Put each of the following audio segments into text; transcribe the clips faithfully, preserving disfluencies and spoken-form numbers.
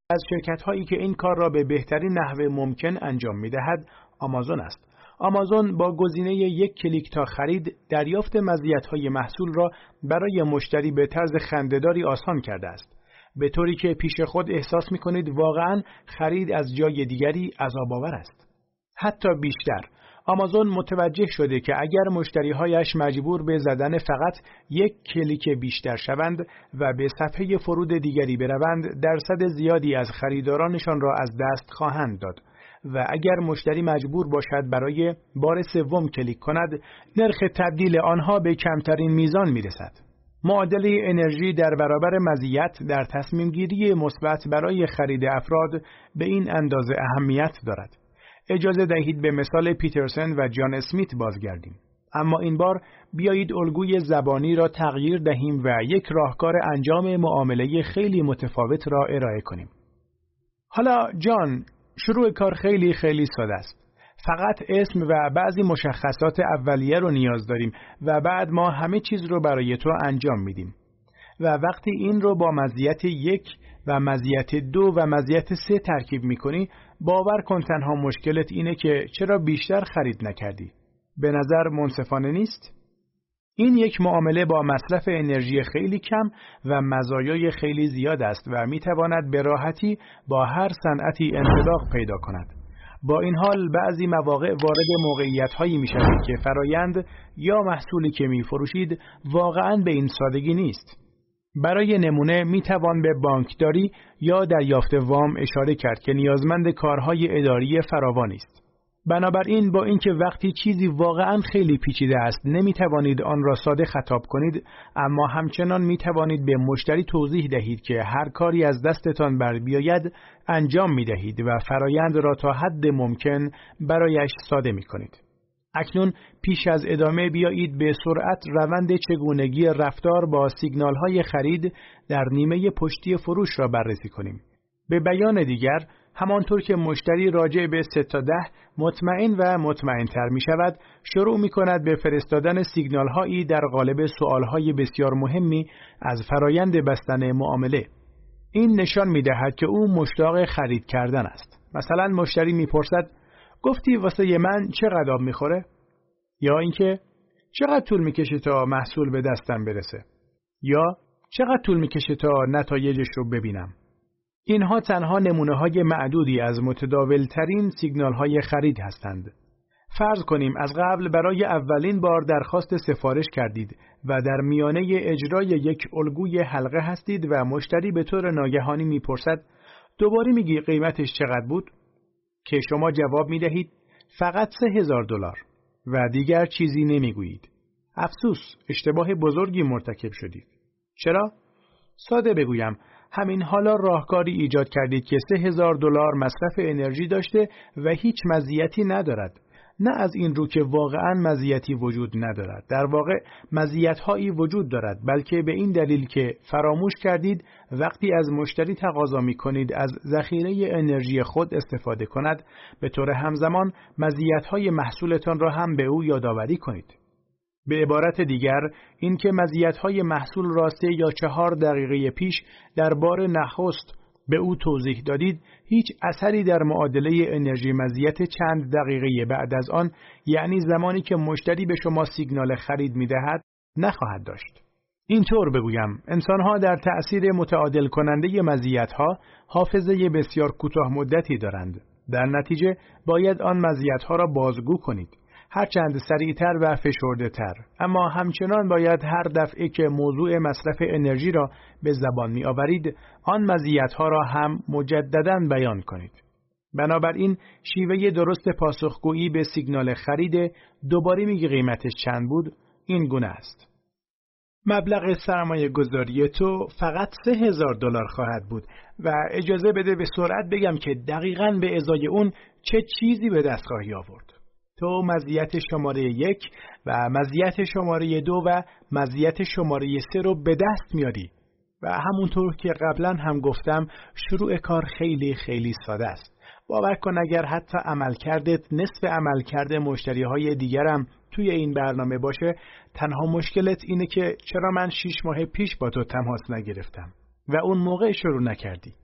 از شرکت‌هایی که این کار را به بهترین نحو ممکن انجام می‌دهد آمازون است. آمازون با گزینه یک کلیک تا خرید دریافت مزیت‌های محصول را برای مشتری به طرز خنده‌داری آسان کرده است، به طوری که پیش خود احساس می‌کنید واقعاً خرید از جای دیگری عذاب‌آور است. حتی بیشتر، آمازون متوجه شده که اگر مشتری‌هایش مجبور به زدن فقط یک کلیک بیشتر شوند و به صفحه فرود دیگری بروند، درصد زیادی از خریدارانشان را از دست خواهند داد و اگر مشتری مجبور باشد برای بار سوم کلیک کند، نرخ تبدیل آنها به کمترین میزان میرسد. معادله انرژی در برابر مزیت در تصمیم گیری مثبت برای خرید افراد به این اندازه اهمیت دارد. اجازه دهید به مثال پیترسن و جان اسمیت بازگردیم. اما این بار بیایید الگوی زبانی را تغییر دهیم و یک راهکار انجام معامله خیلی متفاوت را ارائه کنیم. حالا جان، شروع کار خیلی خیلی ساده است. فقط اسم و بعضی مشخصات اولیه رو نیاز داریم و بعد ما همه چیز رو برای تو انجام میدیم. و وقتی این رو با مزیت یک و مزیت دو و مزیت سه ترکیب میکنی، باور کن تنها مشکلت اینه که چرا بیشتر خرید نکردی. به نظر منصفانه نیست؟ این یک معامله با مصرف انرژی خیلی کم و مزایای خیلی زیاد است و میتواند به راحتی با هر صنعتی انطباق پیدا کند. با این حال بعضی مواقع وارد موقعیت‌هایی می‌شوید که فرایند یا محصولی که می‌فروشید واقعاً به این سادگی نیست. برای نمونه میتوان به بانکداری یا دریافت وام اشاره کرد که نیازمند کارهای اداری فراوانی است. بنابراین با اینکه وقتی چیزی واقعاً خیلی پیچیده است نمیتوانید آن را ساده خطاب کنید، اما همچنان میتوانید به مشتری توضیح دهید که هر کاری از دستتان بر بیاید انجام میدهید و فرایند را تا حد ممکن برایش ساده میکنید. اکنون پیش از ادامه بیایید به سرعت روند چگونگی رفتار با سیگنال‌های خرید در نیمه پشتی فروش را بررسی کنیم. به بیان دیگر، همانطور که مشتری راجع به سه تا ده مطمئن و مطمئن‌تر می شود، شروع می کند به فرستادن سیگنال‌هایی در قالب سوال‌های بسیار مهمی از فرایند بستن معامله. این نشان می دهد که او مشتاق خرید کردن است. مثلا مشتری می پرسد: گفتی واسه من چقدر آب میخوره؟ یا اینکه چقدر طول میکشه تا محصول به دستم برسه؟ یا چقدر طول میکشه تا نتایجش رو ببینم؟ اینها تنها نمونه‌های معدودی از متداول‌ترین سیگنال‌های خرید هستند. فرض کنیم از قبل برای اولین بار درخواست سفارش کردید و در میانه اجرای یک الگوی حلقه هستید و مشتری به طور ناگهانی میپرسد: دوباره میگی قیمتش چقدر بود؟ که شما جواب می دهید فقط سه هزار دلار و دیگر چیزی نمی گویید. افسوس، اشتباه بزرگی مرتکب شدید. چرا؟ ساده بگویم، همین حالا راهکاری ایجاد کردید که سه هزار دلار مصرف انرژی داشته و هیچ مزیتی ندارد. نه از این رو که واقعاً مزیتی وجود ندارد. در واقع مزیت‌هایی وجود دارد، بلکه به این دلیل که فراموش کردید وقتی از مشتری تقاضا می‌کنید از ذخیره انرژی خود استفاده کند، به طور همزمان مزیت‌های محصولتان را هم به او یادآوری کنید. به عبارت دیگر، این که مزیت‌های محصول را سه یا چهار دقیقه پیش در بار نخست به او توضیح دادید، هیچ اثری در معادله انرژی مزیت چند دقیقه بعد از آن، یعنی زمانی که مشتری به شما سیگنال خرید می‌دهد، نخواهد داشت. اینطور بگویم، انسان‌ها در تأثیر متعادل کننده مزیت‌ها حافظه بسیار کوتاه مدتی دارند. در نتیجه باید آن مزیت‌ها را بازگو کنید، هرچند سریعتر و فشرده‌تر، اما همچنان باید هر دفعه که موضوع مصرف انرژی را به زبان می آورید، آن مزیت‌ها را هم مجدداً بیان کنید. بنابراین شیوه درست پاسخگویی به سیگنال خرید دوباره میگی قیمتش چند بود این گونه است: مبلغ سرمایه گذاری تو فقط سه هزار دلار خواهد بود و اجازه بده به سرعت بگم که دقیقاً به ازای اون چه چیزی به دست خواهی آورد. تو مزیت شماره یک و مزیت شماره دو و مزیت شماره سه رو به دست میاری و همونطور که قبلا هم گفتم شروع کار خیلی خیلی ساده است. باور کن اگر حتی عملکردت نصف عملکرد مشتری های دیگرم توی این برنامه باشه، تنها مشکلت اینه که چرا من شیش ماه پیش با تو تماس نگرفتم و اون موقع شروع نکردی.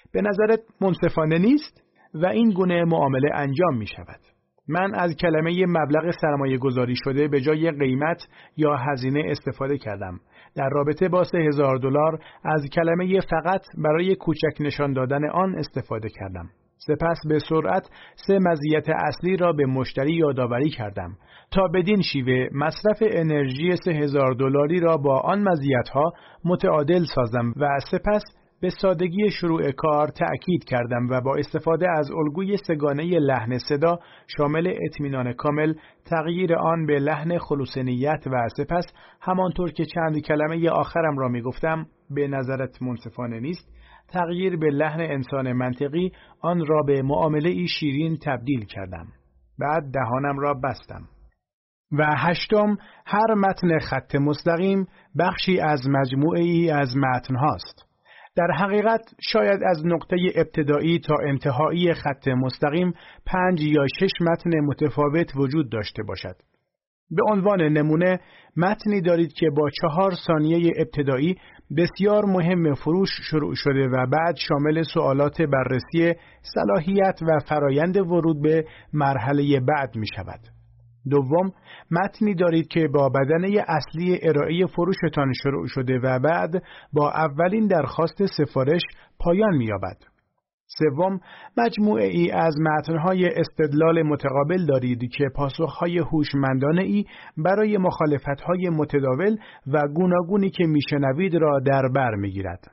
به نظرت منصفانه نیست؟ و این گونه معامله انجام می شود. من از کلمه مبلغ سرمایه گذاری شده به جای قیمت یا هزینه استفاده کردم. در رابطه با سه هزار دلار از کلمه فقط برای کوچک نشان دادن آن استفاده کردم. سپس به سرعت سه مزیت اصلی را به مشتری یادآوری کردم تا بدین شیوه مصرف انرژی سه هزار دلاری را با آن مزیت‌ها متعادل سازم و سپس به سادگی شروع کار تأکید کردم و با استفاده از الگوی سه‌گانه لحن صدا شامل اطمینان کامل تغییر آن به لحن خلوص نیت و سپس همانطور که چند کلمه آخرم را می گفتم به نظرت منصفانه نیست تغییر به لحن انسان منطقی آن را به معامله شیرین تبدیل کردم. بعد دهانم را بستم. و هشتم، هر متن خط مستقیم بخشی از مجموعه ای از متن هاست. در حقیقت شاید از نقطه ابتدایی تا انتهایی خط مستقیم پنج یا شش متن متفاوت وجود داشته باشد. به عنوان نمونه متنی دارید که با چهار ثانیه ابتدایی بسیار مهم فروش شروع شده و بعد شامل سوالات بررسی صلاحیت و فرایند ورود به مرحله بعد می شود. دوم، متنی دارید که با بدنه اصلی ارائه فروشتان شروع شده و بعد با اولین درخواست سفارش پایان می‌یابد. سوم، مجموعه ای از متن‌های استدلال متقابل دارید که پاسخ‌های هوشمندانه ای برای مخالفت‌های متداول و گوناگونی که میشنوید را در بر می‌گیرد.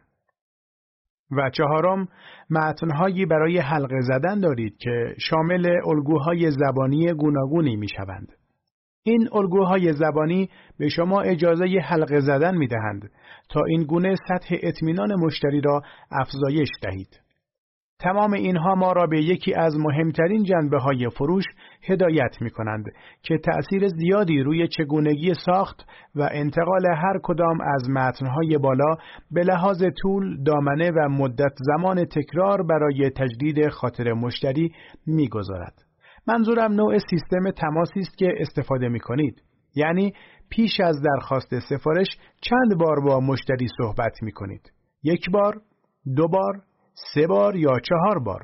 و چهارم، متن‌هایی برای حلقه زدن دارید که شامل الگوهای زبانی گوناگونی می‌شوند. این الگوهای زبانی به شما اجازه حلقه زدن می‌دهند تا این گونه سطح اطمینان مشتری را افزایش دهید. تمام اینها ما را به یکی از مهمترین جنبه‌های فروش هدایت می‌کنند که تأثیر زیادی روی چگونگی ساخت و انتقال هر کدام از متن‌های بالا به لحاظ طول، دامنه و مدت زمان تکرار برای تجدید خاطر مشتری می‌گذارد. منظورم نوع سیستم تماسی است که استفاده می‌کنید. یعنی پیش از درخواست سفارش چند بار با مشتری صحبت می‌کنید؟ یک بار، دو بار، سه بار یا چهار بار.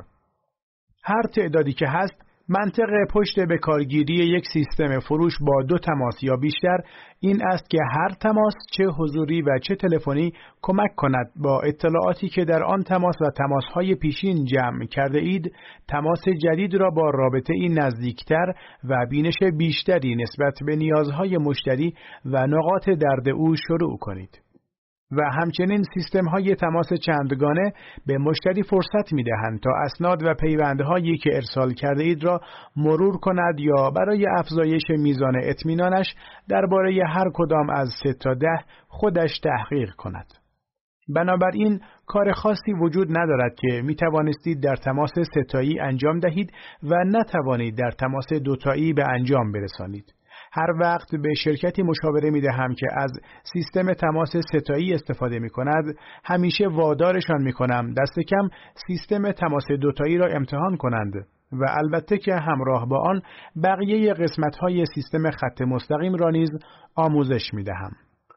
هر تعدادی که هست، منطق پشت به کارگیری یک سیستم فروش با دو تماس یا بیشتر این است که هر تماس چه حضوری و چه تلفنی کمک کند با اطلاعاتی که در آن تماس و تماس‌های پیشین جمع کرده اید، تماس جدید را با رابطه این نزدیکتر و بینش بیشتری نسبت به نیازهای مشتری و نقاط درد او شروع کنید. و همچنین سیستم‌های تماس چندگانه به مشتری فرصت می‌دهند تا اسناد و پیوندهایی که ارسال کرده اید را مرور کند یا برای افزایش میزان اطمینانش درباره هر کدام از سه تا ده خودش تحقیق کند. بنابراین کار خاصی وجود ندارد که می توانستید در تماس ستایی انجام دهید و نتوانید در تماس دوتایی به انجام برسانید. هر وقت به شرکتی مشاوره می دهم که از سیستم تماس ستایی استفاده می کند، همیشه وادارشان می کنم دست کم سیستم تماس دوتایی را امتحان کنند و البته که همراه با آن بقیه قسمت‌های سیستم خط مستقیم را نیز آموزش می دهم.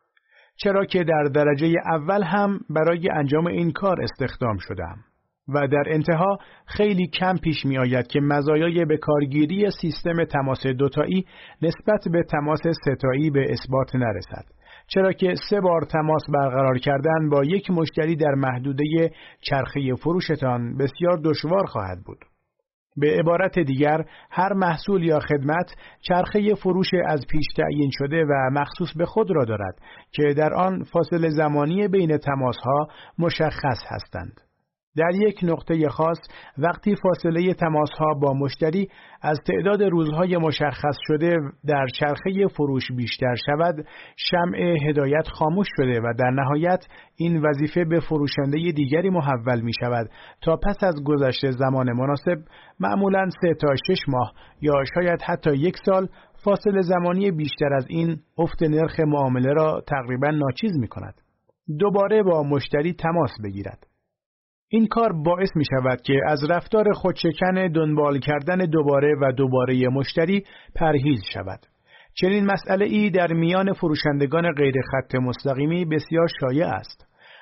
چرا که در درجه اول هم برای انجام این کار استخدام شدم و در انتها خیلی کم پیش می آید که مزایای به کارگیری سیستم تماس دوتایی نسبت به تماس ستایی به اثبات نرسد. چرا که سه بار تماس برقرار کردن با یک مشتری در محدوده چرخه فروشتان بسیار دشوار خواهد بود. به عبارت دیگر، هر محصول یا خدمت چرخه فروش از پیش تعیین شده و مخصوص به خود را دارد که در آن فاصله زمانی بین تماس‌ها مشخص هستند. در یک نقطه خاص، وقتی فاصله تماس‌ها با مشتری از تعداد روزهای مشخص شده در چرخه فروش بیشتر شود، شمع هدایت خاموش شده و در نهایت این وظیفه به فروشنده دیگری محول می شود تا پس از گذشت زمان مناسب، معمولاً سه تا شش ماه یا شاید حتی یک سال، فاصله زمانی بیشتر از این افت نرخ معامله را تقریباً ناچیز می کند. دوباره با مشتری تماس بگیرد. این کار باعث می شود که از رفتار خودشکن دنبال کردن دوباره و دوباره مشتری پرهیز شود. چنین مسئله ای در میان فروشندگان غیر خط مستقیمی بسیار شایع است.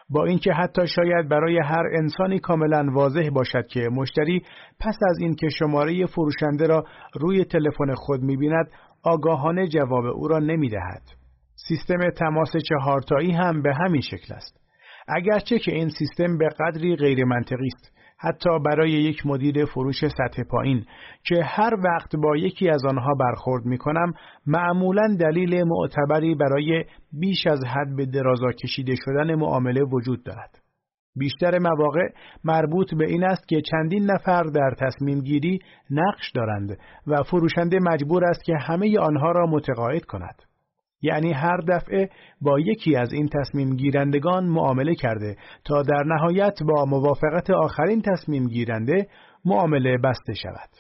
با اینکه حتی شاید برای هر انسانی کاملا واضح باشد که مشتری پس از اینکه شماره فروشنده را روی تلفن خود می‌بیند آگاهانه جواب او را نمی‌دهد. سیستم تماس چهارتایی هم به همین شکل است. اگرچه که این سیستم به قدری غیر منطقی است، حتی برای یک مدیر فروش سطح پایین که هر وقت با یکی از آنها برخورد می کنم، معمولاً دلیل معتبری برای بیش از حد به درازا کشیده شدن معامله وجود دارد. بیشتر مواقع مربوط به این است که چندین نفر در تصمیم گیری نقش دارند و فروشنده مجبور است که همه آنها را متقاعد کند. یعنی هر دفعه با یکی از این تصمیم گیرندگان معامله کرده تا در نهایت با موافقت آخرین تصمیم گیرنده معامله بسته شود.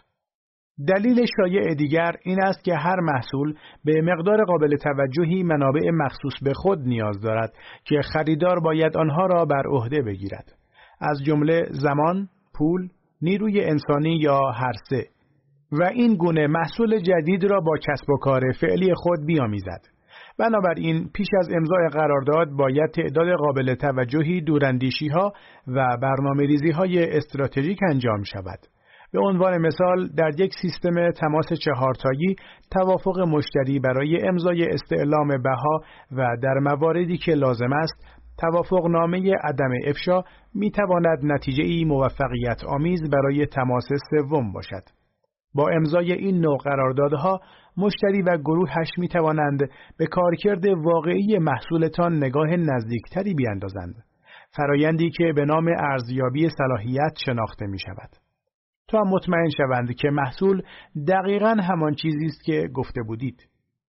دلیل شایع دیگر این است که هر محصول به مقدار قابل توجهی منابع مخصوص به خود نیاز دارد که خریدار باید آنها را بر عهده بگیرد. از جمله زمان، پول، نیروی انسانی یا هر سه. و این گونه محصول جدید را با کسب و کار فعلی خود بیامیزد. بنابراین پیش از امضای قرارداد باید تعداد قابل توجهی دوراندیشی‌ها و برنامه‌ریزی‌های استراتژیک انجام شود. به عنوان مثال در یک سیستم تماس چهارتایی توافق مشتری برای امضای استعلام بها و در مواردی که لازم است توافق نامه عدم افشا می‌تواند نتیجه‌ای موفقیت آمیز برای تماس سوم باشد. با امضای این نوع قراردادها مشتری و گروهش می توانند به کارکرد واقعی محصولتان نگاه نزدیکتری بیاندازند، فرایندی که به نام ارزیابی صلاحیت شناخته می شود، تا مطمئن شوند که محصول دقیقاً همان چیزی است که گفته بودید.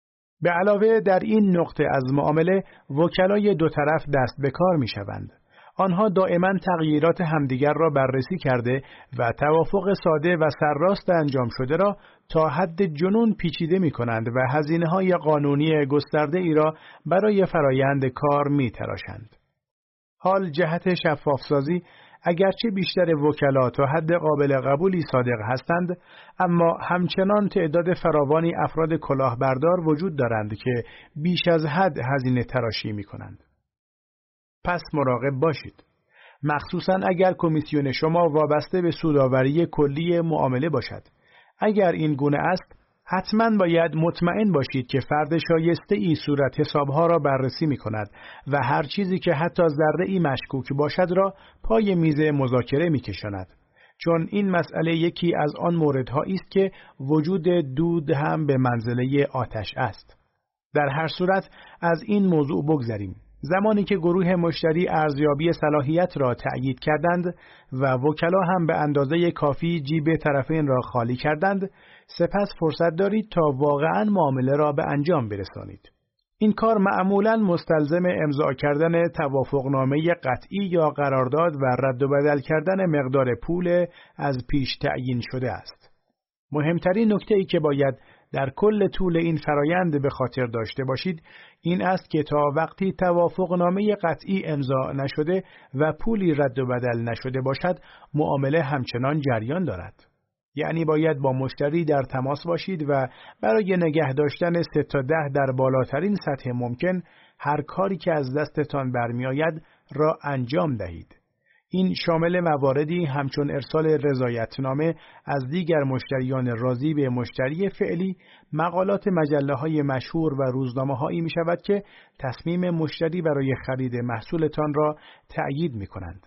به علاوه در این نقطه از معامله وکلای دو طرف دست به کار می شوند. آنها دائما تغییرات همدیگر را بررسی کرده و توافق ساده و سرراست انجام شده را تا حد جنون پیچیده می کنند و هزینه‌های قانونی گسترده ای را برای فرایند کار می تراشند. حال جهت شفافسازی اگرچه بیشتر وکلا تا حد قابل قبولی صادق هستند، اما همچنان تعداد فراوانی افراد کلاهبردار وجود دارند که بیش از حد هزینه تراشی می کنند. پس مراقب باشید، مخصوصاً اگر کمیسیون شما وابسته به سودآوری کلی معامله باشد. اگر این گونه است، حتماً باید مطمئن باشید که فرد شایسته ای صورت حسابها را بررسی می کند و هر چیزی که حتی ذره ای مشکوک باشد را پای میز مذاکره می کشاند. چون این مسئله یکی از آن موردهایی است که وجود دود هم به منزله آتش است. در هر صورت از این موضوع بگذریم. زمانی که گروه مشتری ارزیابی صلاحیت را تأیید کردند و وکلا هم به اندازه کافی جیب طرفین را خالی کردند، سپس فرصت دارید تا واقعاً معامله را به انجام برسانید. این کار معمولاً مستلزم امضا کردن توافقنامه قطعی یا قرارداد و رد و بدل کردن مقدار پول از پیش تعیین شده است. مهمترین نکته‌ای که باید در کل طول این فرایند به خاطر داشته باشید این است که تا وقتی توافقنامه قطعی امضا نشده و پولی رد و بدل نشده باشد، معامله همچنان جریان دارد. یعنی باید با مشتری در تماس باشید و برای نگه داشتن سه تا ده در بالاترین سطح ممکن هر کاری که از دستتان برمی آید را انجام دهید. این شامل مواردی همچون ارسال رضایتنامه از دیگر مشتریان راضی به مشتری فعلی، مقالات مجله‌های مشهور و روزنامه‌هایی می شود که تصمیم مشتری برای خرید محصولتان را تأیید می کنند.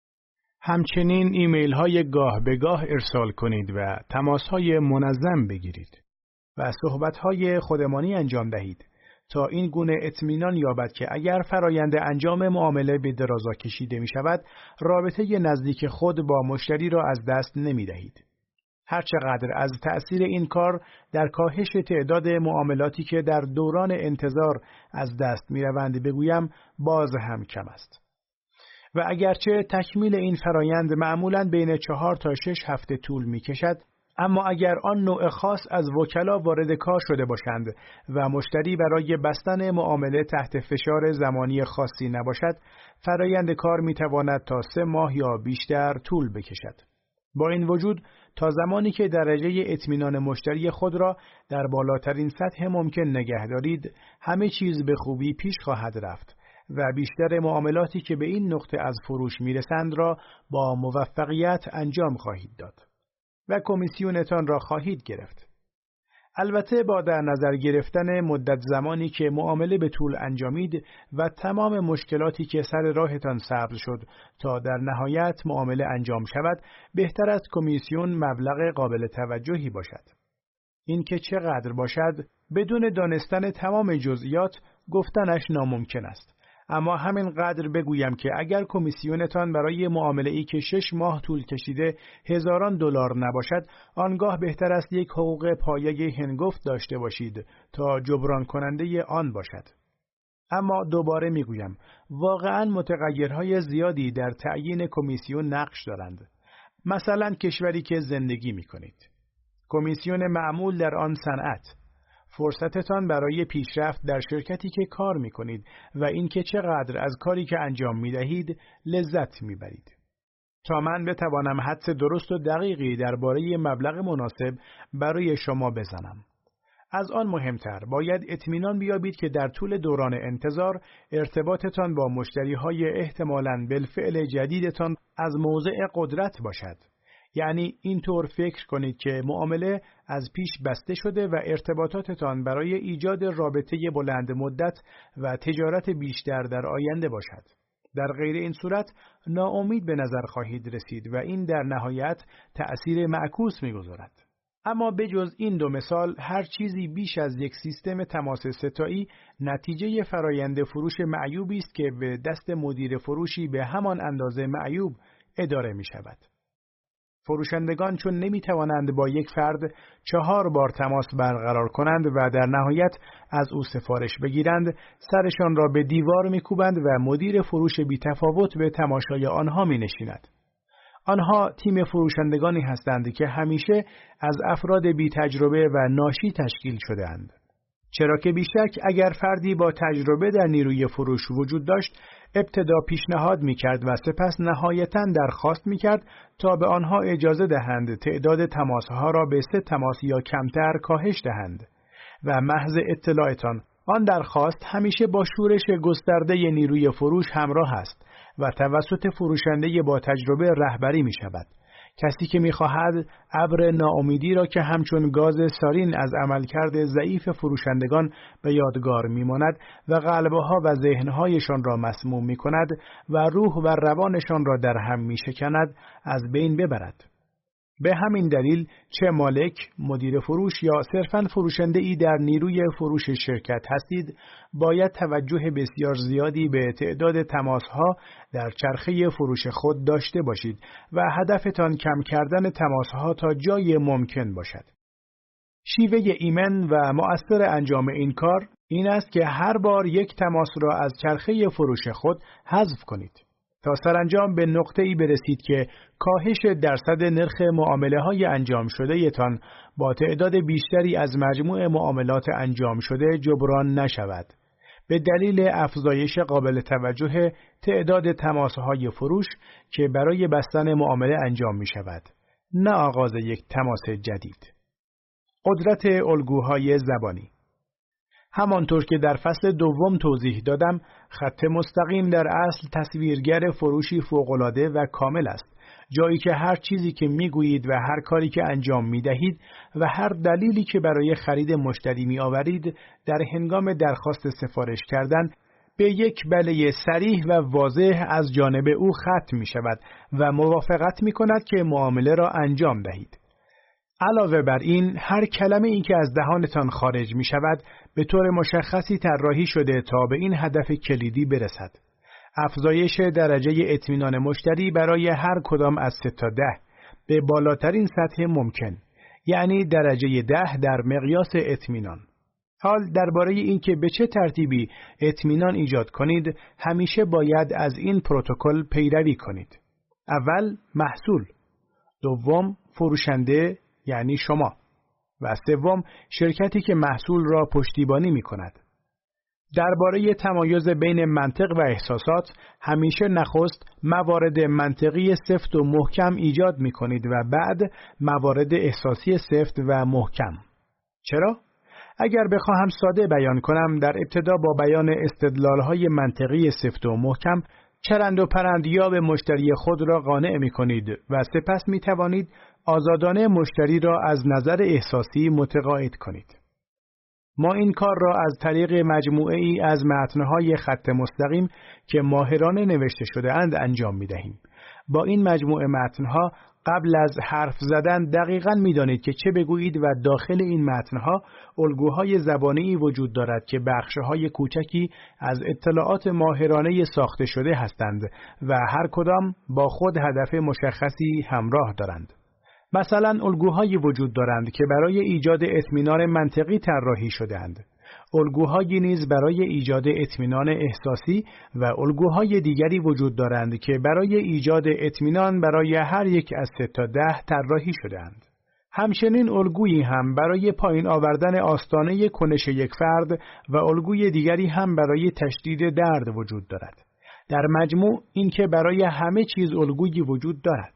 همچنین ایمیل های گاه به گاه ارسال کنید و تماس های منظم بگیرید و صحبت های خودمانی انجام دهید تا این گونه اطمینان یابد که اگر فرایند انجام معامله به درازا کشیده می شود، رابطه نزدیک خود با مشتری را از دست نمی دهید. هرچقدر از تأثیر این کار در کاهش تعداد معاملاتی که در دوران انتظار از دست می روند بگویم، باز هم کم است. و اگرچه تکمیل این فرایند معمولاً بین چهار تا شش هفته طول می کشد، اما اگر آن نوع خاص از وکلا وارد کار شده باشند و مشتری برای بستن معامله تحت فشار زمانی خاصی نباشد، فرایند کار می تواند تا سه ماه یا بیشتر طول بکشد. با این وجود تا زمانی که درجه اطمینان مشتری خود را در بالاترین سطح ممکن نگه دارید، همه چیز به خوبی پیش خواهد رفت و بیشتر معاملاتی که به این نقطه از فروش میرسند را با موفقیت انجام خواهید داد و کمیسیونتان را خواهید گرفت. البته با در نظر گرفتن مدت زمانی که معامله به طول انجامید و تمام مشکلاتی که سر راهتان سبز شد تا در نهایت معامله انجام شود، بهتر است کمیسیون مبلغ قابل توجهی باشد. این که چقدر باشد بدون دانستن تمام جزئیات گفتنش ناممکن است. اما همین قدر بگویم که اگر کمیسیونتان برای معامله‌ای که شش ماه طول کشیده هزاران دلار نباشد، آنگاه بهتر است یک حقوق پایه هنگفت داشته باشید تا جبران کننده آن باشد. اما دوباره میگویم، واقعاً متغیرهای زیادی در تعیین کمیسیون نقش دارند. مثلا کشوری که زندگی می‌کنید، کمیسیون معمول در آن صنعت، فرصتتان برای پیشرفت در شرکتی که کار می کنید و اینکه چقدر از کاری که انجام می دهید لذت می برید. تا من بتوانم حدس درست و دقیقی درباره مبلغ مناسب برای شما بزنم. از آن مهمتر باید اطمینان بیابید که در طول دوران انتظار ارتباطتان با مشتریهای احتمالاً بالفعل جدیدتان از موضع قدرت باشد. یعنی اینطور فکر کنید که معامله از پیش بسته شده و ارتباطاتتان برای ایجاد رابطه بلند مدت و تجارت بیشتر در آینده باشد. در غیر این صورت ناامید به نظر خواهید رسید و این در نهایت تأثیر معکوس می‌گذارد. اما بجز این دو مثال، هر چیزی بیش از یک سیستم تماس ستایی نتیجه فرایند فروش معیوبی است که به دست مدیر فروشی به همان اندازه معیوب اداره می‌شود. فروشندگان چون نمی توانند با یک فرد چهار بار تماس برقرار کنند و در نهایت از او سفارش بگیرند، سرشان را به دیوار می کوبند و مدیر فروش بی تفاوت به تماشای آنها می نشیند. آنها تیم فروشندگانی هستند که همیشه از افراد بی تجربه و ناشی تشکیل شده اند. چرا که بیشک اگر فردی با تجربه در نیروی فروش وجود داشت، ابتدا پیشنهاد می‌کرد و سپس نهایتاً درخواست می‌کرد تا به آنها اجازه دهند تعداد تماس‌ها را به سه تماس یا کمتر کاهش دهند و محض اطلاعتان آن درخواست همیشه با شورش گسترده نیروی فروش همراه است و توسط فروشنده با تجربه رهبری می‌شود. کسی که می‌خواهد ابر ناامیدی را که همچون گاز سارین از عملکرد ضعیف فروشندگان به یادگار می‌ماند و قلب‌ها و ذهن‌هایشان را مسموم می‌کند و روح و روانشان را در هم می‌شکند، از بین ببرد. به همین دلیل چه مالک، مدیر فروش یا صرفاً فروشنده‌ای در نیروی فروش شرکت هستید، باید توجه بسیار زیادی به تعداد تماس‌ها در چرخه فروش خود داشته باشید و هدفتان کم کردن تماس‌ها تا جای ممکن باشد. شیوه ایمن و مؤثر انجام این کار این است که هر بار یک تماس را از چرخه فروش خود حذف کنید تا سرانجام به نقطه‌ای برسید که کاهش درصد نرخ معامله‌های انجام شده‌تان با تعداد بیشتری از مجموع معاملات انجام شده جبران نشود، به دلیل افزایش قابل توجه تعداد تماس‌های فروش که برای بستن معامله انجام می‌شود، نه آغاز یک تماس جدید. قدرت الگوهای زبانی. همانطور که در فصل دوم توضیح دادم، خط مستقیم در اصل تصویرگر فروشی فوق‌العاده و کامل است، جایی که هر چیزی که میگویید و هر کاری که انجام میدهید و هر دلیلی که برای خرید مشتری میآورید در هنگام درخواست سفارش کردن به یک بله صریح و واضح از جانب او ختم می شود و موافقت می کند که معامله را انجام دهید. علاوه بر این، هر کلمه ای که از دهانتان خارج می شود به طور مشخصی طراحی شده تا به این هدف کلیدی برسد. افزایش درجه اطمینان مشتری برای هر کدام از سه تا ده به بالاترین سطح ممکن، یعنی درجه ده در مقیاس اطمینان. حال درباره اینکه به چه ترتیبی اطمینان ایجاد کنید، همیشه باید از این پروتکل پیروی کنید. اول محصول، دوم فروشنده یعنی شما و سوم شرکتی که محصول را پشتیبانی می کند. درباره تمایز بین منطق و احساسات همیشه نخست موارد منطقی سفت و محکم ایجاد می کنید و بعد موارد احساسی سفت و محکم. چرا؟ اگر بخواهم ساده بیان کنم، در ابتدا با بیان استدلال‌های منطقی سفت و محکم چرند و پرندیاب مشتری خود را قانع می کنید و سپس می توانید آزادانه مشتری را از نظر احساسی متقاعد کنید. ما این کار را از طریق مجموعه ای از متن‌های خط مستقیم که ماهرانه نوشته شده اند انجام می دهیم. با این مجموعه متن‌ها قبل از حرف زدن دقیقاً می دانید که چه بگویید و داخل این متن‌ها الگوهای زبانی وجود دارد که بخش‌های کوچکی از اطلاعات ماهرانه ساخته شده هستند و هر کدام با خود هدف مشخصی همراه دارند. مثلا الگوهایی وجود دارند که برای ایجاد اطمینان منطقی طراحی شده‌اند. الگوهایی نیز برای ایجاد اطمینان احساسی و الگوهای دیگری وجود دارند که برای ایجاد اطمینان برای هر یک از سه تا ده طراحی شده‌اند. همچنین الگویی هم برای پایین آوردن آستانه کنش یک فرد و الگوی دیگری هم برای تشدید درد وجود دارد. در مجموع این که برای همه چیز الگویی وجود دارد.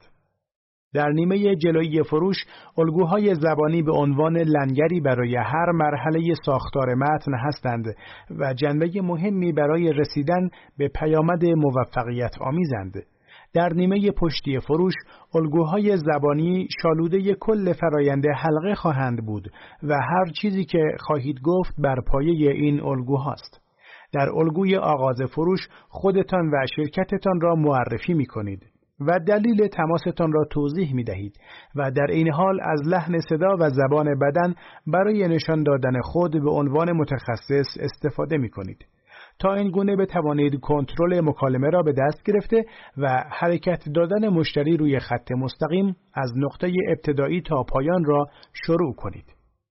در نیمه جلویی فروش، الگوهای زبانی به عنوان لنگری برای هر مرحله ساختار متن هستند و جنبه مهمی برای رسیدن به پیامد موفقیت آمیزند. در نیمه پشتی فروش، الگوهای زبانی شالوده کل فرایند حلقه خواهند بود و هر چیزی که خواهید گفت بر پایه این الگوهاست. در الگوی آغاز فروش، خودتان و شرکتتان را معرفی می کنید و دلیل تماستان را توضیح می دهید و در این حال از لحن صدا و زبان بدن برای نشان دادن خود به عنوان متخصص استفاده می کنید. تا این گونه بتوانید کنترل مکالمه را به دست گرفته و حرکت دادن مشتری روی خط مستقیم از نقطه ابتدایی تا پایان را شروع کنید.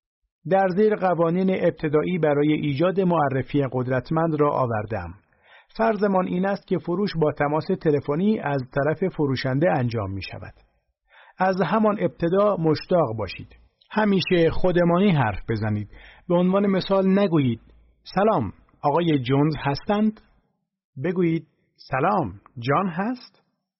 در زیر قوانین ابتدایی برای ایجاد معرفی قدرتمند را آوردم. فرضمان این است که فروش با تماس تلفنی از طرف فروشنده انجام می شود. از همان ابتدا مشتاق باشید. همیشه خودمانی حرف بزنید. به عنوان مثال نگویید سلام، آقای جونز هستند؟ بگویید سلام، جان هست؟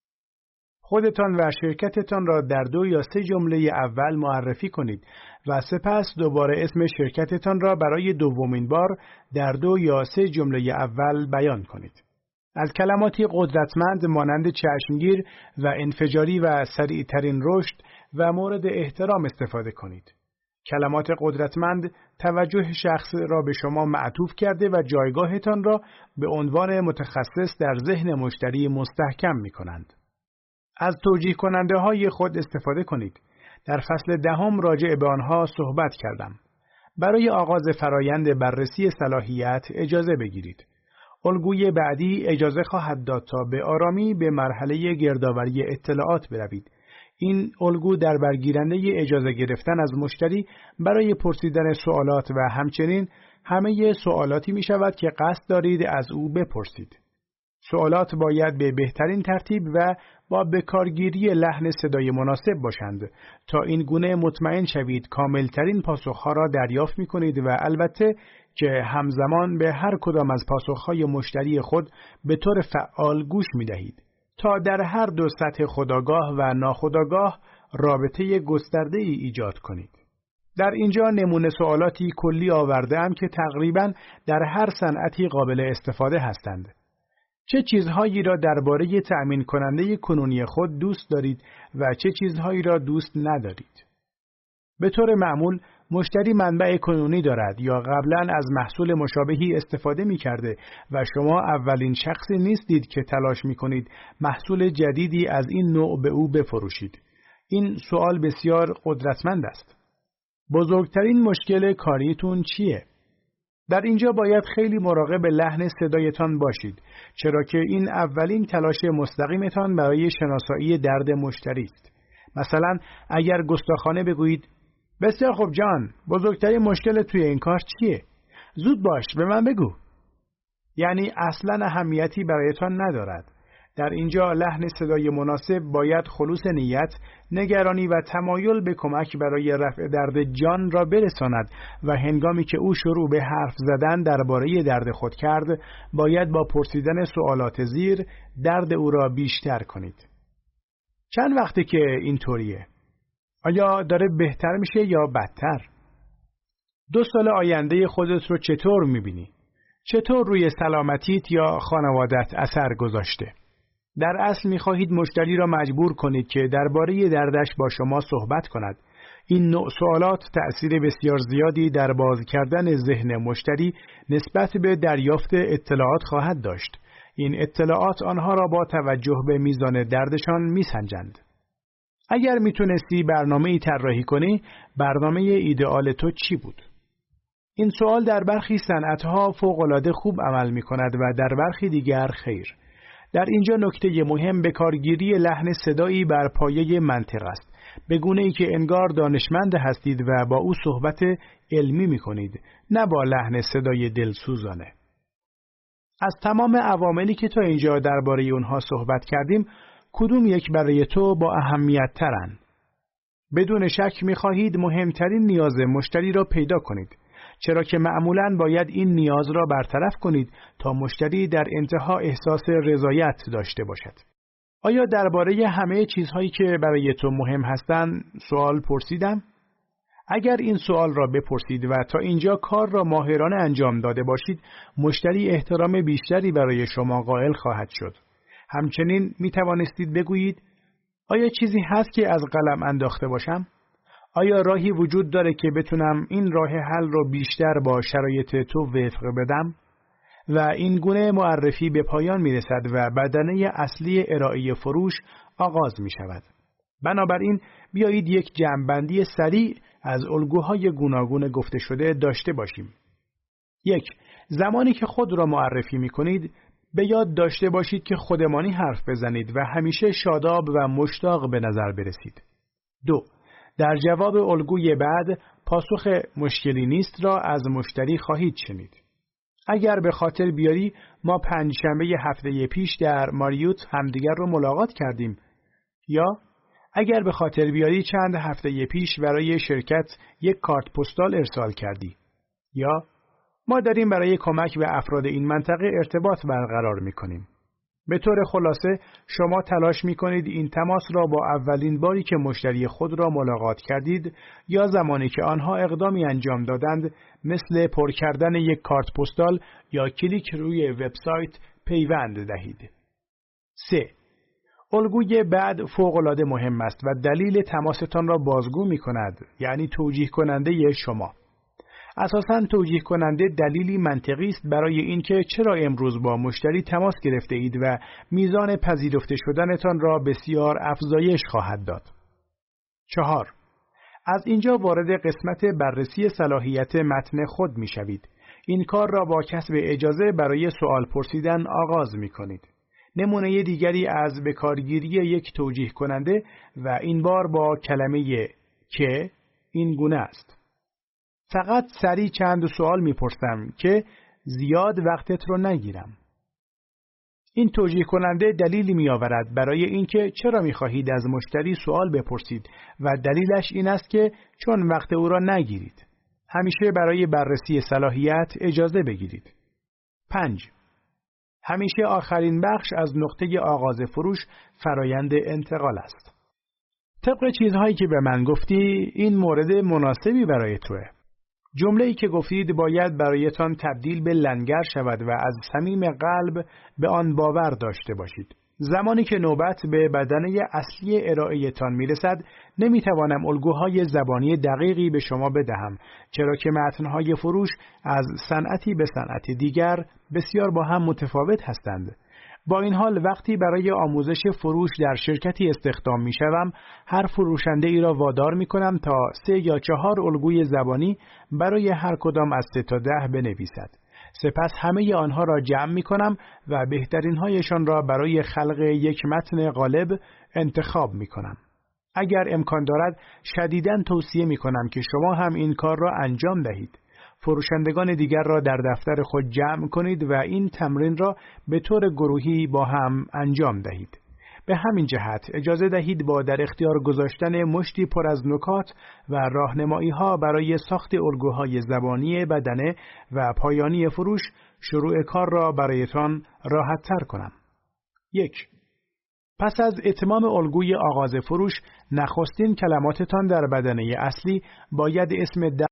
خودتان و شرکتتان را در دو یا سه جمله اول معرفی کنید و سپس دوباره اسم شرکتتان را برای دومین بار در دو یا سه جمله اول بیان کنید. از کلماتی قدرتمند مانند چشمگیر و انفجاری و سریعترین رشد و مورد احترام استفاده کنید. کلمات قدرتمند توجه شخص را به شما معطوف کرده و جایگاهتان را به عنوان متخصص در ذهن مشتری مستحکم می کنند. از توجیه کننده های خود استفاده کنید. در فصل دهم راجع به آنها صحبت کردم. برای آغاز فرایند بررسی صلاحیت اجازه بگیرید. الگوی بعدی اجازه خواهد داد تا به آرامی به مرحله گردآوری اطلاعات بروید. این الگو در برگیرنده اجازه گرفتن از مشتری برای پرسیدن سوالات و همچنین همه سوالاتی می شود که قصد دارید از او بپرسید. سوالات باید به بهترین ترتیب و با بکارگیری لحن صدای مناسب باشند تا این گونه مطمئن شوید کاملترین پاسخها را دریافت می کنید و البته که همزمان به هر کدام از پاسخهای مشتری خود به طور فعال گوش می دهید تا در هر دو سطح خودآگاه و ناخودآگاه رابطه گسترده ای ایجاد کنید. در اینجا نمونه سوالاتی کلی آورده‌ام که تقریباً در هر صنعتی قابل استفاده هستند. چه چیزهایی را درباره تأمین کننده کنونی خود دوست دارید و چه چیزهایی را دوست ندارید؟ به طور معمول مشتری منبع کنونی دارد یا قبلاً از محصول مشابهی استفاده می کرده و شما اولین شخصی نیستید که تلاش می کنید محصول جدیدی از این نوع به او بفروشید. این سوال بسیار قدرتمند است. بزرگترین مشکل کاریتون چیه؟ در اینجا باید خیلی مراقب لحن صدایتان باشید، چرا که این اولین تلاش مستقیمتان برای شناسایی درد مشتری است. مثلا اگر گستاخانه بگویید بسیار خوب جان، بزرگترین مشکل توی این کار چیه؟ زود باش به من بگو. یعنی اصلا اهمیتی برایتان ندارد. در اینجا لحن صدای مناسب باید خلوص نیت، نگرانی و تمایل به کمک برای رفع درد جان را برساند و هنگامی که او شروع به حرف زدن درباره درد خود کرد، باید با پرسیدن سوالات زیر درد او را بیشتر کنید. چند وقته که اینطوریه؟ آیا داره بهتر میشه یا بدتر؟ دو سال آینده خودت رو چطور میبینی؟ چطور روی سلامتیت یا خانوادت اثر گذاشته؟ در اصل میخواهید مشتری را مجبور کنید که درباره دردش با شما صحبت کند. این نوع سوالات تأثیر بسیار زیادی در باز کردن ذهن مشتری نسبت به دریافت اطلاعات خواهد داشت. این اطلاعات آنها را با توجه به میزان دردشان میسنجند. اگر میتونستی برنامه‌ای طراحی کنی، برنامه ایدئال تو چی بود؟ این سوال در برخی صنعت‌ها فوق‌العاده خوب عمل می‌کند و در برخی دیگر خیر. در اینجا نکته مهم به کارگیری لحن صدایی بر پایه منطق است، به گونه‌ای که انگار دانشمند هستید و با او صحبت علمی می‌کنید، نه با لحن صدای دلسوزانه. از تمام عواملی که تا اینجا درباره اونها صحبت کردیم، کدوم یک برای تو با اهمیت ترن؟ بدون شک می‌خواهید مهمترین نیاز مشتری را پیدا کنید، چرا که معمولاً باید این نیاز را برطرف کنید تا مشتری در انتها احساس رضایت داشته باشد. آیا درباره همه چیزهایی که برای تو مهم هستند سوال پرسیدم؟ اگر این سوال را بپرسید و تا اینجا کار را ماهرانه انجام داده باشید، مشتری احترام بیشتری برای شما قائل خواهد شد. همچنین می توانستید بگویید: آیا چیزی هست که از قلم انداخته باشم؟ آیا راهی وجود داره که بتونم این راه حل رو بیشتر با شرایط تو وفق بدم؟ و این گونه معرفی به پایان می رسد و بدنه اصلی ارائه فروش آغاز می شود. بنابراین بیایید یک جمع‌بندی سریع از الگوهای گوناگون گفته شده داشته باشیم. یک، زمانی که خود را معرفی می کنید، به یاد داشته باشید که خودمانی حرف بزنید و همیشه شاداب و مشتاق به نظر برسید. دو، در جواب الگوی بعد پاسخ مشکلی نیست را از مشتری خواهید شنید. اگر به خاطر بیاری ما پنجشنبه هفته پیش در ماریوت همدیگر رو ملاقات کردیم، یا اگر به خاطر بیاری چند هفته پیش برای شرکت یک کارت پستال ارسال کردی، یا ما داریم برای کمک به افراد این منطقه ارتباط برقرار می‌کنیم. به طور خلاصه شما تلاش می‌کنید این تماس را با اولین باری که مشتری خود را ملاقات کردید یا زمانی که آنها اقدامی انجام دادند مثل پر کردن یک کارت پستال یا کلیک روی وبسایت پیوند دهید. سه. الگوی بعد فوق‌العاده مهم است و دلیل تماستان را بازگو می‌کند، یعنی توجیه کننده شما. اساساً توجیه کننده دلیلی منطقی است برای اینکه چرا امروز با مشتری تماس گرفته اید و میزان پذیرفته شدنتان را بسیار افزایش خواهد داد. چهار. از اینجا وارد قسمت بررسی صلاحیت متن خود می شوید. این کار را با کسب اجازه برای سوال پرسیدن آغاز می کنید. نمونه دیگری از بکارگیری یک توجیه کننده و این بار با کلمه که این گونه است: فقط سریع چند سوال میپرسم که زیاد وقتت رو نگیرم. این توجیه کننده دلیلی میآورد برای اینکه چرا میخواهید از مشتری سوال بپرسید و دلیلش این است که چون وقت او را نگیرید. همیشه برای بررسی صلاحیت اجازه بگیرید. پنج. همیشه آخرین بخش از نقطه آغاز فروش فرایند انتقال است. طبق چیزهایی که به من گفتی این مورد مناسبی برای توه. جمله‌ای که گفتید باید برایتان تبدیل به لنگر شود و از صمیم قلب به آن باور داشته باشید. زمانی که نوبت به بدنه اصلی ارائه‌تان میرسد، نمیتوانم الگوهای زبانی دقیقی به شما بدهم، چرا که متن‌های فروش از صنعتی به صنعت دیگر بسیار با هم متفاوت هستند. با این حال وقتی برای آموزش فروش در شرکتی استخدام می شوم، هر فروشنده ای را وادار می کنم تا سه یا چهار الگوی زبانی برای هر کدام از سه تا ده بنویسد. سپس همه آنها را جمع می کنم و بهترین هایشان را برای خلق یک متن غالب انتخاب می کنم. اگر امکان دارد شدیداً توصیه می کنم که شما هم این کار را انجام دهید. فروشندگان دیگر را در دفتر خود جمع کنید و این تمرین را به طور گروهی با هم انجام دهید. به همین جهت اجازه دهید با در اختیار گذاشتن مشتی پر از نکات و راهنمایی‌ها برای ساخت الگوهای زبانی بدنه و پایانی فروش شروع کار را برایتان راحت‌تر کنم. یک. پس از اتمام الگوی آغاز فروش، نخستین کلماتتان در بدنه اصلی باید اسم